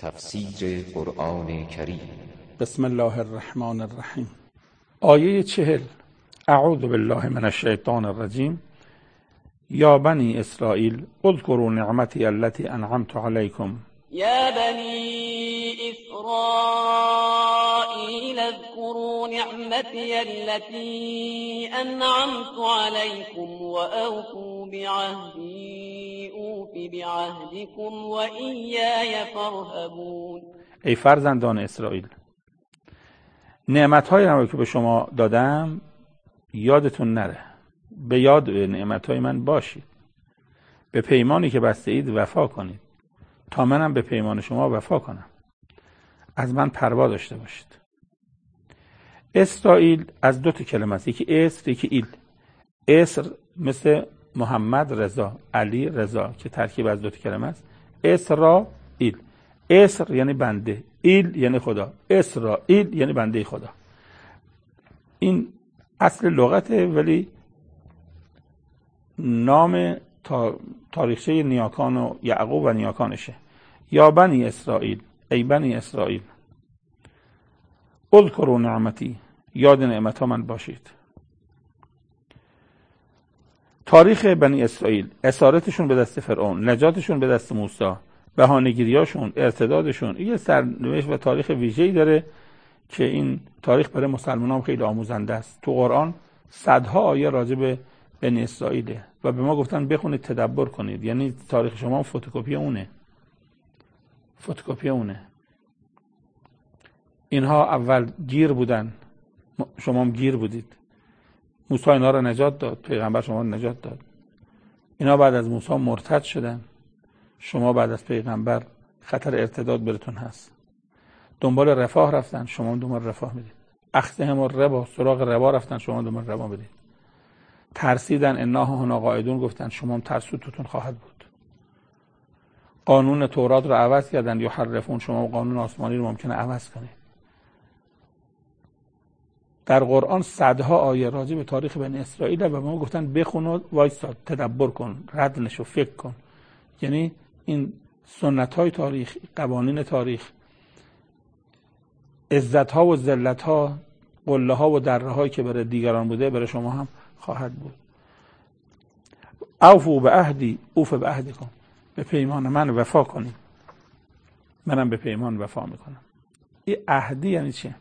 تفسیر قرآن کریم. بسم الله الرحمن الرحیم. آیه 40. اعوذ بالله من الشیطان الرجیم. یا بنی اسرائیل اذکروا نعمتی التي انعمت علیکم. یا بنی اسرائیل اذکروا نعمتی التي انعمت علیکم و اوفوا بعهدی اوف بعهدکم و ایای فارهبون. ای فرزندان اسرائیل، نعمت‌هایی رو که به شما دادم یادتون نره، به یاد نعمت‌های من باشید، به پیمانی که بسته اید وفا کنید تا منم به پیمان شما وفا کنم، از من پروا داشته باشید. اسرائیل از دو تا کلمه است، یکی اسر یکی ایل. اسر مثل محمد رضا، علی رضا که ترکیب از دو تا کلمه است. اسرائیل، اسر یعنی بنده، ایل یعنی خدا. اسرائیل یعنی بنده خدا. این اصل لغته، ولی نام تاریخچه نیاکان و یعقوب و نیاکانشه. یا بنی اسرائیل، ای بنی اسرائیل، اذکروا نعمتی، یاد نعمت‌ها من باشید. تاریخ بنی اسرائیل، اسارتشون به دست فرعون، نجاتشون به دست موسی، بهانه‌گیریاشون، ارتدادشون، یه سرنوشت و تاریخ ویژه‌ای داره که این تاریخ برای مسلمانان خیلی آموزنده است. تو قرآن صدها آیه راجع به بنی اسرائیله و به ما گفتن بخونید، تدبر کنید. یعنی تاریخ شما فتوکپی اونه. اینها اول گیر بودن، شما هم گیر بودید. موسی اینا رو نجات داد، پیغمبر شما رو نجات داد. اینا بعد از موسی مرتد شدن، شما بعد از پیغمبر خطر ارتداد براتون هست. دنبال رفاه رفتن، شما دنبال رفاه میدید. اخذهم الربا، سراغ ربا رفتن، شما دنبال ربا میدید. ترسیدن، انا هنا قاعدون گفتن، شما هم ترسوتتون خواهد بود. قانون تورات رو عوض کردن، یحرفون، شما قانون آسمانی رو ممکنه عوض کنید. در قرآن صدها آیه راجع به تاریخ بنی اسرائیل و به ما گفتن بخون و وایسا، تدبر کن، رد نشو، فکر کن. یعنی این سنت‌های تاریخ، قوانین تاریخ، عزت‌ها و ذلت‌ها، قله‌ها و دره‌هایی که برای دیگران بوده برای شما هم خواهد بود. اوفوا بعهدی اوف بعهدکم، به پیمان من وفا کنید، منم به پیمان وفا میکنم. این عهدی یعنی چه؟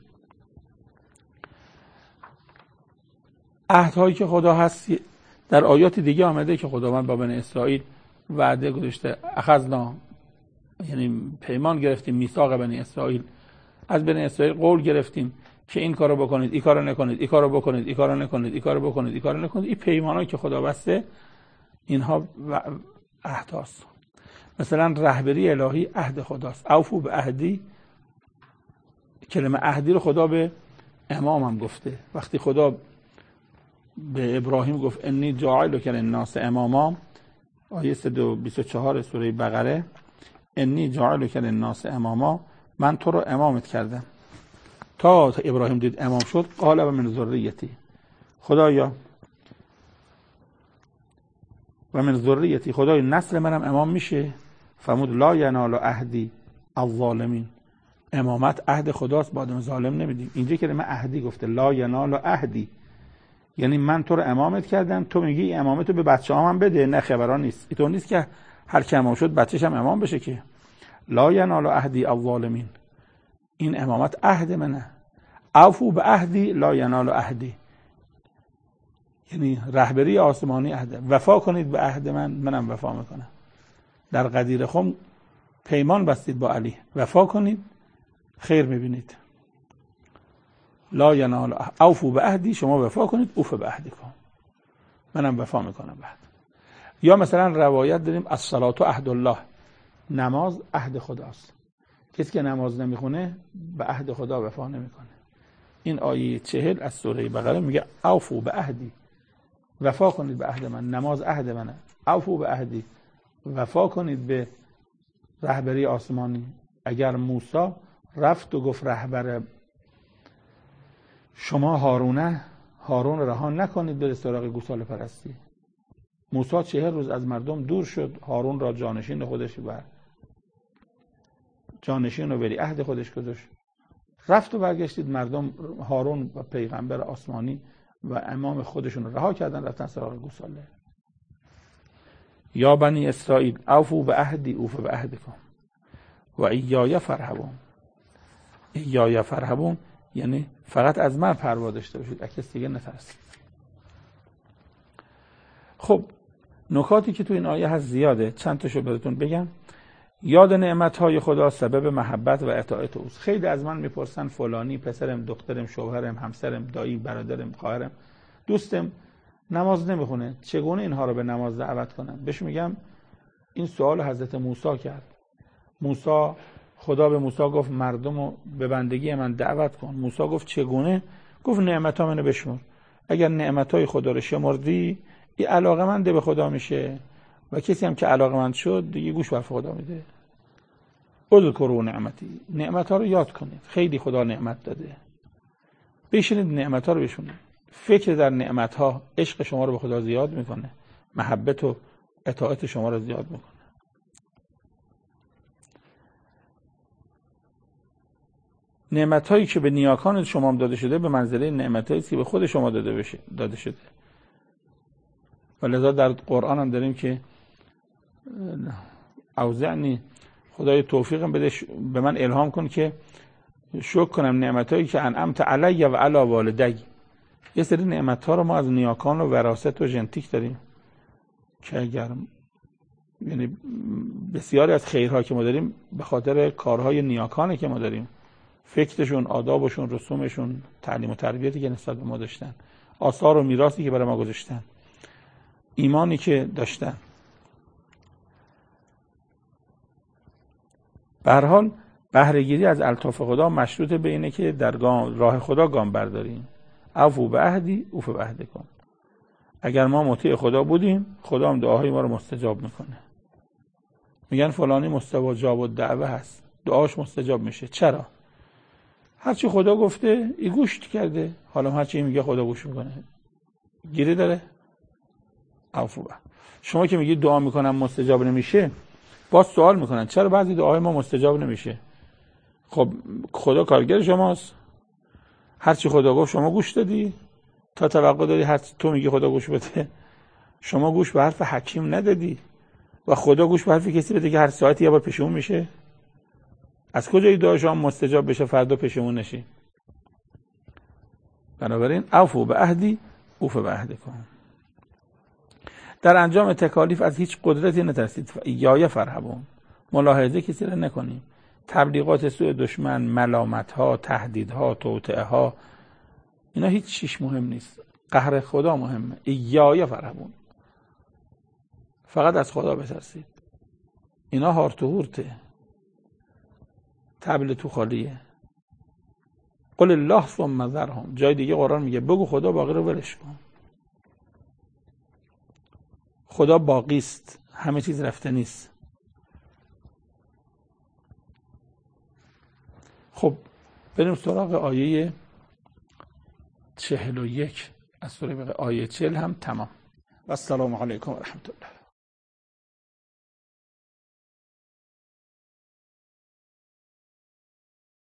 عهدهایی که خدا هست در آیات دیگه آمده که خداوند با بنی اسرائیل وعده گذاشته. اخذنا یعنی پیمان گرفتیم، میثاق بنی اسرائیل، از بنی اسرائیل قول گرفتیم که این کارو بکنید، این کارو نکنید، این کارو بکنید، این کارو نکنید، این کارو بکنید، این کارو نکنید. این پیمانایی که خدا بسته، اینها عهداست. مثلا رهبری الهی عهد خداست. اوفوا بعهدی، کلمه عهدی رو خدا به امام هم گفته. وقتی خدا به ابراهیم گفت انی جاعلک للناس اماما، آیه 124 سوره بقره، انی جاعلک للناس اماما، من تو رو امامت کردم. تا ابراهیم دید امام شد، قال و من ذریتی، خدایا و من ذریتی، خدای نسل منم امام میشه. فرمود لا ینال عهدی الظالمین، امامت عهد خداست، با آدم ظالم نمیدیم. اینجا که من عهدی گفته، لا ینال عهدی، یعنی من تو رو امامت کردم، تو میگی امامتو به بچه‌هام هم بده. نه، خبران نیست. اینطور نیست که هر کی امام شد بچه‌ش هم امام بشه که. لا ینال عهدی الظالمین، این امامت عهد منه. اوفوا بعهدی لا ینال عهدی، یعنی رهبری آسمانی عهده. وفا کنید به عهد من، منم وفا میکنم. در غدیر خم پیمان بستید با علی، وفا کنید خیر میبینید. لا ینال اوفوا بعهدی، شما وفا کنید، اوف بعهدکم، منم وفا میکنم بعد. یا مثلا روایت داریم الصلاة عهد الله، نماز عهد خداست. کسی که نماز نمیخونه به عهد خدا وفا نمیکنه. این آیه 40 از سوره بقره میگه اوفوا بعهدی، وفا کنید به عهد من، نماز عهد منه. اوفوا بعهدی، وفا کنید به رهبری آسمانی. اگر موسی رفت و گفت رهبر شما هارون رها نکنید بره سراغ گوساله پرستی، موسی 40 روز از مردم دور شد، هارون را جانشین خودش و جانشین و ولیعهد خودش گذاشت. رفت و برگشتید مردم هارون و پیغمبر آسمانی و امام خودشون رو رها کردن، رفتن سراغ گوساله. یا بنی اسرائیل اوفوا بعهدی اوف بعهدکم و ایای فرهبون. ایای فرهبون یعنی فقط از من پروا داشته باشید، از کسی دیگه نترسید. خب نکاتی که تو این آیه هست زیاده، چند تاشو براتون بگم. یاد نعمت‌های خدا سبب محبت و اطاعت اوست. خیلی از من میپرسن فلانی پسرم، دخترم، شوهرم، همسرم، دایی، برادرم، خواهرم، دوستم نماز نمیخونه، چگونه اینها رو به نماز دعوت کنم؟ بهش میگم این سوال حضرت موسی کرد. خدا به موسی گفت مردم رو به بندگی من دعوت کن. موسی گفت چگونه؟ گفت نعمت‌ها منو بشمر. اگر نعمت‌های خدا رو شمردی، این علاقه‌مند به خدا میشه و کسی هم که علاقه‌مند شد دیگه گوش بر خدا میده. اذکروا نعمتی، نعمت‌ها رو یاد کنید. خیلی خدا نعمت داده. بشینید نعمت‌ها رو بشونید. فکر در نعمت‌ها عشق شما رو به خدا زیاد میکنه، محبت و اطاعت شما رو زیاد میکنه. نعمت‌هایی که به نیاکان شما داده شده به منزله نعمت‌هایی که به خود شما داده شده. ولذا در قرآن هم داریم که اوزعنی، خدای توفیقم بده به من الهام کن که شکر کنم نعمت‌هایی که انعمت علی و علی والدی. یه سری نعمت‌ها رو ما از نیاکان و وراثت و ژنتیک داریم که اگر یعنی بسیاری از خیرها که ما داریم به خاطر کارهای نیاکانه که ما داریم، فکرشون، آدابشون، رسومشون، تعلیم و تربیتی که نسبت به ما داشتن، آثار و میراثی که برای ما گذاشتن، ایمانی که داشتن. به هر حال بهره‌گیری از الطاف خدا مشروط به اینه که در راه خدا گام برداریم. اوفوا بعهدی اوف بعهدکم. اگر ما مطیع خدا بودیم، خدا هم دعاهای ما رو مستجاب میکنه. میگن فلانی مستجاب الدعوه هست، دعاش مستجاب میشه. چرا؟ هرچی خدا گفته ای گوش کرده، حالا هرچی میگه خدا گوش میکنه. گیری داره؟ اوفوا. شما که میگی دعا میکنم مستجاب نمیشه، باز سوال میکنن چرا بعضی دعاهای ما مستجاب نمیشه؟ خب خدا کارگر شماست. هرچی خدا گفت شما گوش دادی؟ تا توقع داری هرچی تو میگی خدا گوش بده؟ شما گوش به حرف حکیم ندادی و خدا گوش به حرف کسی بده که هر ساعتی یه بار پشیمون میشه. از کجا این دعا شما مستجاب بشه فردا پشیمون نشی؟ بنابراین اوفوا بعهدی اوف بعهدکم. در انجام تکالیف از هیچ قدرتی نترسید. یا فرهبون، ملاحظه کسی را نکنیم. تبلیغات سوء دشمن، ملامت‌ها، تهدیدها، توطئه‌ها، اینا هیچ چیش مهم نیست. قهر خدا مهمه. یا فرهبون، فقط از خدا بترسید. اینا هارت و هورته، تبل تو خالیه. قل الله ثم ذرهم. جای دیگه قرآن میگه بگو خدا باقی رو ولش کن. خدا باقی است، همه چیز رفته نیست. خب بریم سراغ آیه 41 از سوره بقره. آیه 40 هم تمام. و السلام علیکم و رحمت الله.